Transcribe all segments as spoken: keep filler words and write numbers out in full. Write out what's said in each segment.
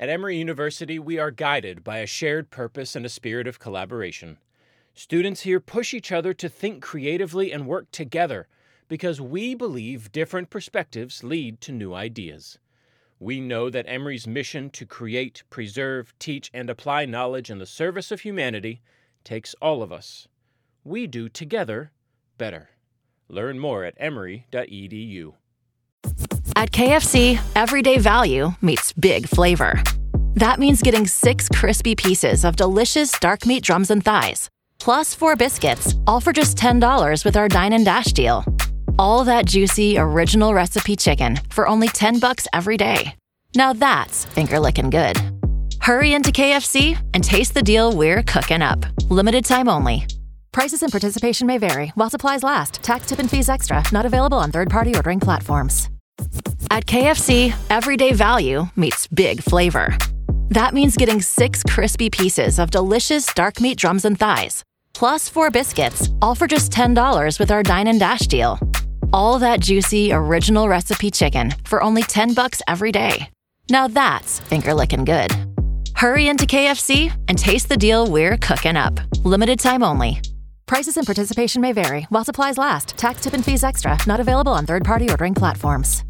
At Emory University, we are guided by a shared purpose and a spirit of collaboration. Students here push each other to think creatively and work together because we believe different perspectives lead to new ideas. We know that Emory's mission to create, preserve, teach, and apply knowledge in the service of humanity takes all of us. We do together better. Learn more at emory dot e d u. At K F C, everyday value meets big flavor. That means getting six crispy pieces of delicious dark meat drums and thighs, plus four biscuits, all for just ten dollars with our Dine and Dash deal. All that juicy, original recipe chicken for only ten bucks every day. Now that's finger-licking good. Hurry into K F C and taste the deal we're cooking up. Limited time only. Prices and participation may vary while supplies last. Tax, tip, and fees extra. Not available on third-party ordering platforms. At K F C, everyday value meets big flavor. That means getting six crispy pieces of delicious dark meat drums and thighs, plus four biscuits, all for just ten dollars with our Dine and Dash deal. All that juicy, original recipe chicken for only ten bucks every day. Now that's finger-licking good. Hurry into K F C and taste the deal we're cooking up. Limited time only. Prices and participation may vary while supplies last. Tax, tip, and fees extra. Not available on third-party ordering platforms.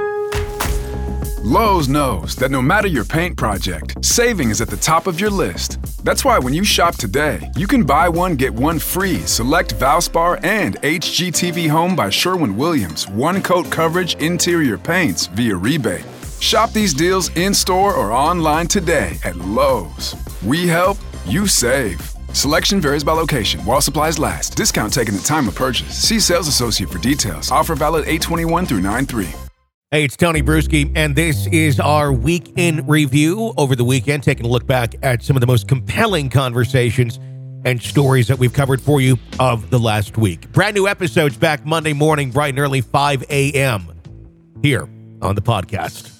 Lowe's knows that no matter your paint project, saving is at the top of your list. That's why when you shop today, you can buy one, get one free select Valspar and H G T V Home by Sherwin-Williams one-coat coverage interior paints via rebate. Shop these deals in-store or online today at Lowe's. We help, you save. Selection varies by location. While supplies last. Discount taken at time of purchase. See sales associate for details. Offer valid eight twenty-one through nine three. Hey, it's Tony Bruschi, and this is our Week in Review over the weekend, taking a look back at some of the most compelling conversations and stories that we've covered for you of the last week. Brand new episodes back Monday morning, bright and early, five a.m. here on the podcast.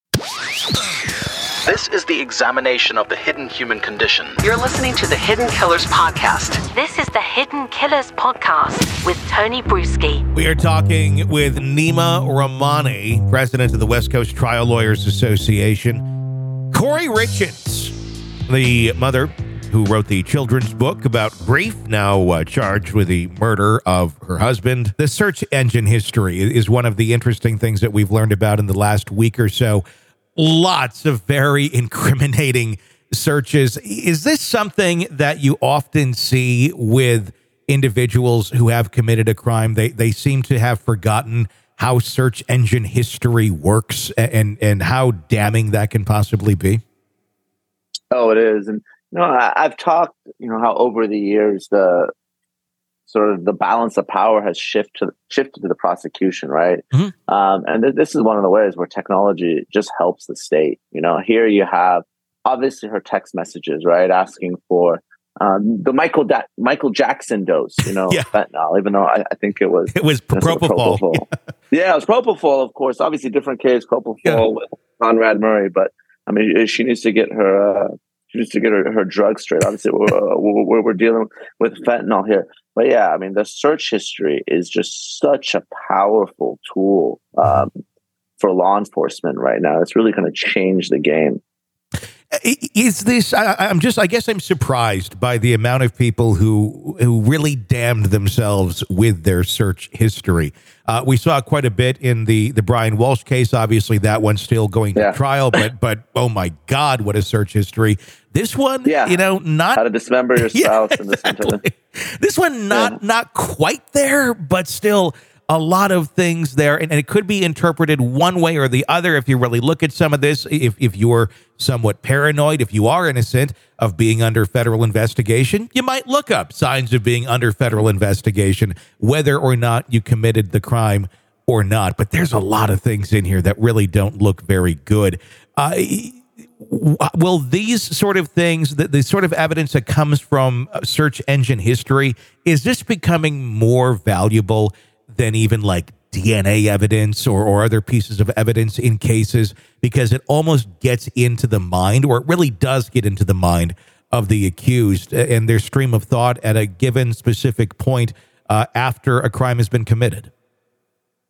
This is the examination of the hidden human condition. You're listening to the Hidden Killers Podcast. This is the Hidden Killers Podcast with Tony Bruschi. We are talking with Nima Rahmani, president of the West Coast Trial Lawyers Association. Corey Richards, the mother who wrote the children's book about grief, now uh, charged with the murder of her husband. The search engine history is one of the interesting things that we've learned about in the last week or so. Lots of very incriminating searches. Is this something that you often see with individuals who have committed a crime? They they seem to have forgotten how search engine history works and and how damning that can possibly be. Oh, it is. And you know, I, I've talked, you know, how over the years the sort of the balance of power has shifted shifted to the prosecution, right? Mm-hmm. Um, and th- this is one of the ways where technology just helps the state. You know, here you have obviously her text messages, right, asking for um, the Michael da- Michael Jackson dose, you know, yeah. fentanyl. Even though I, I think it was it was you know, propofol. propofol. Yeah, it was propofol, of course. Obviously, different case, propofol yeah. with Conrad Murray. But I mean, she needs to get her. Uh, She needs to get her, her drugs straight. Obviously, we're, we're, we're dealing with fentanyl here. But yeah, I mean, the search history is just such a powerful tool um, for law enforcement right now. It's really going to change the game. Is this, I, I'm just, I guess I'm surprised by the amount of people who who really damned themselves with their search history. Uh, we saw quite a bit in the, the Brian Walsh case. Obviously, that one's still going to yeah. trial, but, but oh my God, what a search history. This one, yeah. you know, not... How to dismember your spouse. Yeah, exactly. This one, not yeah. not quite there, but still a lot of things there. And, and it could be interpreted one way or the other if you really look at some of this. If, if you're somewhat paranoid, if you are innocent of being under federal investigation, you might look up signs of being under federal investigation, whether or not you committed the crime or not. But there's a lot of things in here that really don't look very good. Uh Will these sort of things, the, the sort of evidence that comes from search engine history, is this becoming more valuable than even like D N A evidence or, or other pieces of evidence in cases, because it almost gets into the mind, or it really does get into the mind of the accused and their stream of thought at a given specific point uh, after a crime has been committed?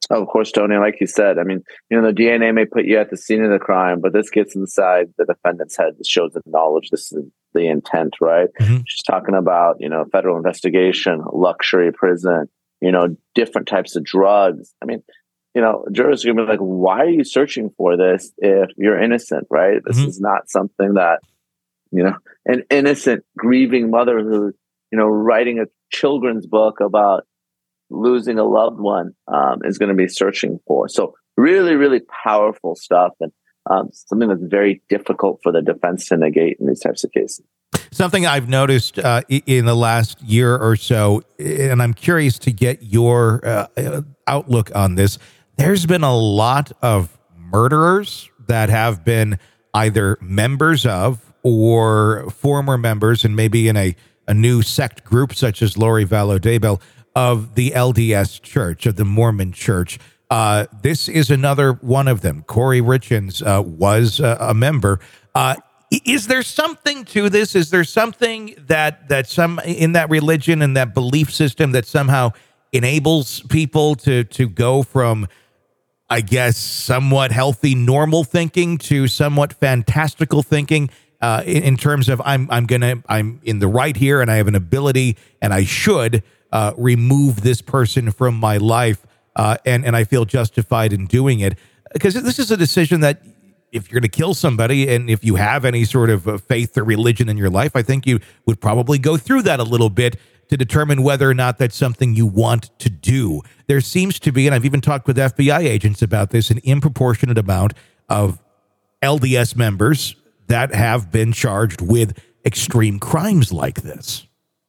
Oh, of course, Tony. Like you said, I mean, you know, the D N A may put you at the scene of the crime, but this gets inside the defendant's head. This shows the knowledge. This is the intent, right? Mm-hmm. She's talking about, you know, federal investigation, luxury prison, you know, different types of drugs. I mean, you know, jurors are going to be like, why are you searching for this if you're innocent, right? This mm-hmm. is not something that, you know, an innocent, grieving mother who, you know, writing a children's book about losing a loved one um, is going to be searching for. So really, really powerful stuff, and um, something that's very difficult for the defense to negate in these types of cases. Something I've noticed uh, in the last year or so, and I'm curious to get your uh, outlook on this. There's been a lot of murderers that have been either members of or former members, and maybe in a, a new sect group such as Lori Vallow Daybell, of the L D S Church, of the Mormon Church. Uh, this is another one of them. Corey Richins uh, was uh, a member. Uh, is there something to this? Is there something that that some in that religion and that belief system that somehow enables people to to go from, I guess, somewhat healthy, normal thinking to somewhat fantastical thinking? Uh, in, in terms of I'm I'm gonna I'm in the right here, and I have an ability, and I should Uh, remove this person from my life, uh, and, and I feel justified in doing it. Because this is a decision that if you're going to kill somebody, and if you have any sort of uh, faith or religion in your life, I think you would probably go through that a little bit to determine whether or not that's something you want to do. There seems to be, and I've even talked with F B I agents about this, an disproportionate amount of L D S members that have been charged with extreme crimes like this.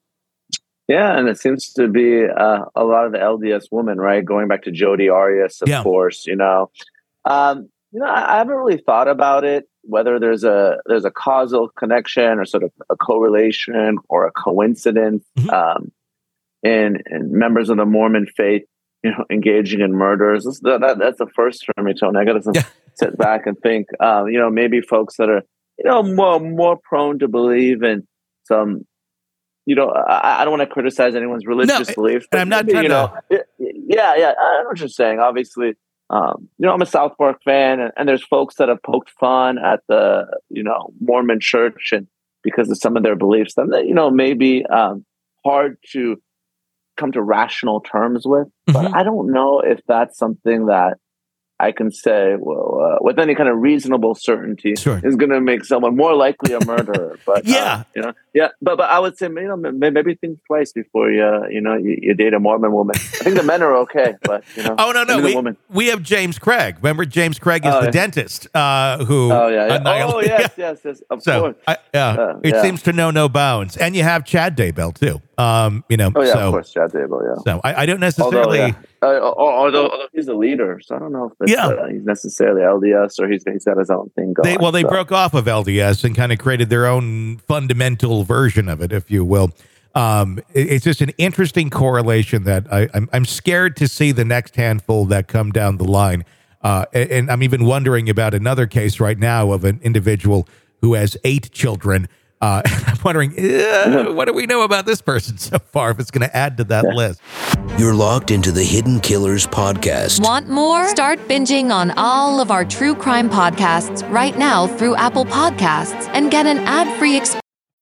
Yeah, and it seems to be uh, a lot of the L D S women, right? Going back to Jodi Arias, of yeah. course, you know. Um, you know, I, I haven't really thought about it, whether there's a there's a causal connection or sort of a correlation or a coincidence mm-hmm. um, in, in members of the Mormon faith, you know, engaging in murders. This, that, that, that's the first for me, Tony. I got to yeah. sit back and think, um, you know, maybe folks that are, you know, more more prone to believe in some. You know, I, I don't want to criticize anyone's religious no, beliefs. But I'm not trying you know, to... Yeah, yeah. I know what you're saying. Obviously, um, you know, I'm a South Park fan, and, and there's folks that have poked fun at the, you know, Mormon Church, and because of some of their beliefs, then you know, maybe um, hard to come to rational terms with. But mm-hmm. I don't know if that's something that I can say, well, uh, with any kind of reasonable certainty, sure. is going to make someone more likely a murderer. But yeah, uh, you know, yeah. But but I would say, you know, maybe think twice before you, uh, you know, you, you date a Mormon woman. I think the men are okay, but you know, oh no, no, we, we have James Craig. Remember, James Craig is oh, the yeah. dentist uh, who. Oh yeah, yeah. oh yes, yes, yes. Of so, course. I, yeah, uh, it yeah. seems to know no bounds, and you have Chad Daybell too. Um, you know, oh yeah, so, of course, Chad Daybell. Yeah. So I, I don't necessarily. Although, yeah. Uh, although, although he's a leader, so I don't know if it's, yeah. uh, he's necessarily L D S or he's he's got his own thing going. They, well, they so. broke off of L D S and kind of created their own fundamental version of it, if you will. Um, it, it's just an interesting correlation that I, I'm I'm scared to see the next handful that come down the line. Uh, and, and I'm even wondering about another case right now of an individual who has eight children. Uh, I'm wondering, uh, what do we know about this person so far, if it's going to add to that list? You're logged into the Hidden Killers podcast. Want more? Start binging on all of our true crime podcasts right now through Apple Podcasts and get an ad-free experience.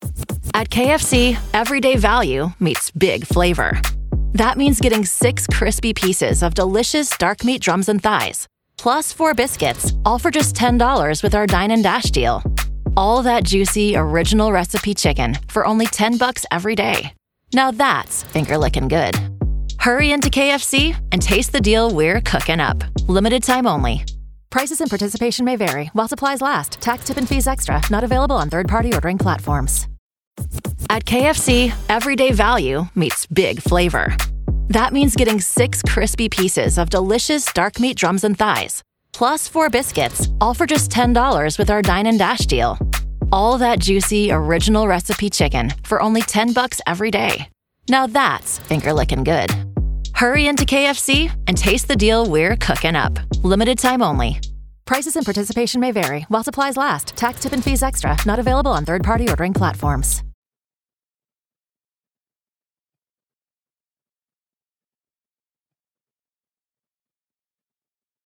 At K F C, everyday value meets big flavor. That means getting six crispy pieces of delicious dark meat drums and thighs, plus four biscuits, all for just ten dollars with our Dine and Dash deal. All that juicy, original recipe chicken for only ten bucks every day. Now that's finger-licking good. Hurry into K F C and taste the deal we're cooking up. Limited time only. Prices and participation may vary while supplies last. Tax, tip, and fees extra. Not available on third-party ordering platforms. At K F C, everyday value meets big flavor. That means getting six crispy pieces of delicious dark meat drums and thighs, plus four biscuits, all for just ten dollars with our Dine and Dash deal. All that juicy, original recipe chicken for only ten bucks every day. Now that's finger-licking good. Hurry into K F C and taste the deal we're cooking up. Limited time only. Prices and participation may vary while supplies last. Tax, tip, and fees extra. Not available on third-party ordering platforms.